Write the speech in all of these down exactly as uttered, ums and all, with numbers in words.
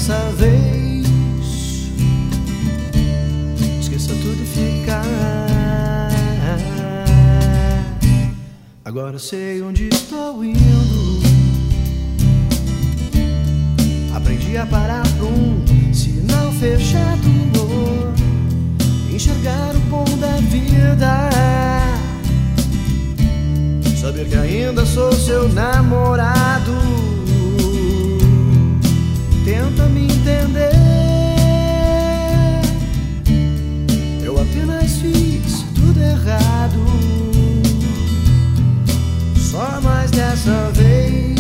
dessa vez esqueça tudo e fica. Agora sei onde estou indo. Aprendi a parar pra um sinal fechado, amor. Enxergar o bom da vida, saber que ainda sou seu namorado. Tenta me entender, eu apenas fiz tudo errado. Só mais dessa vez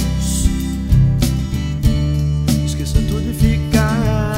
esqueça tudo e ficar.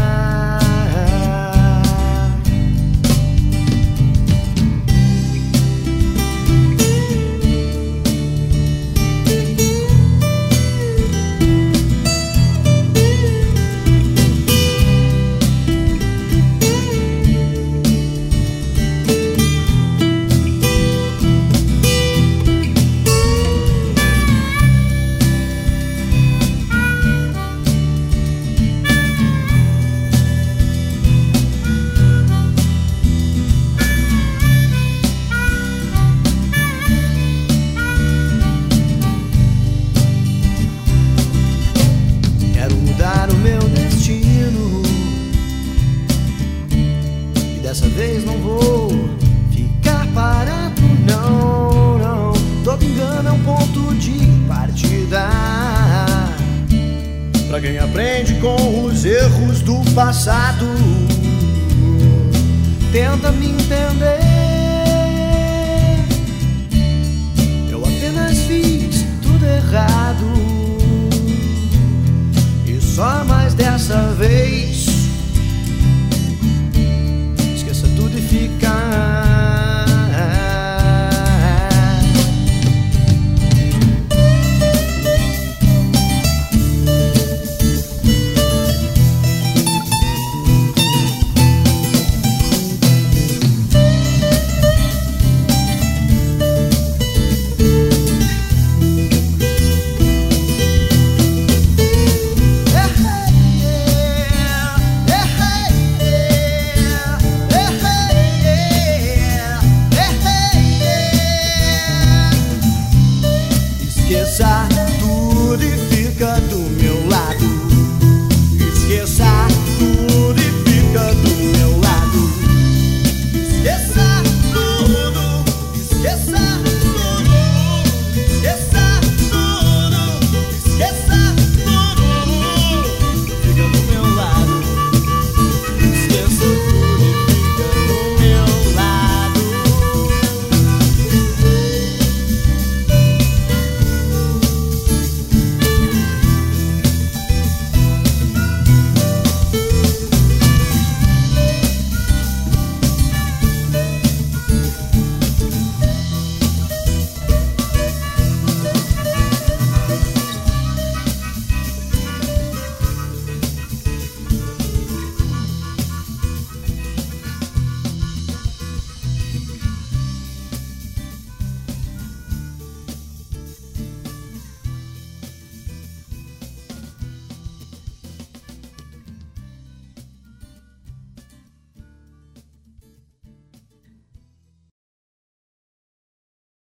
Dessa vez não vou ficar parado, não, não. Todo engano é um ponto de partida pra quem aprende com os erros do passado. Tenta me entender, eu apenas fiz tudo errado. E só mais dessa vez tudo e ficar. Esqueça tudo e fica do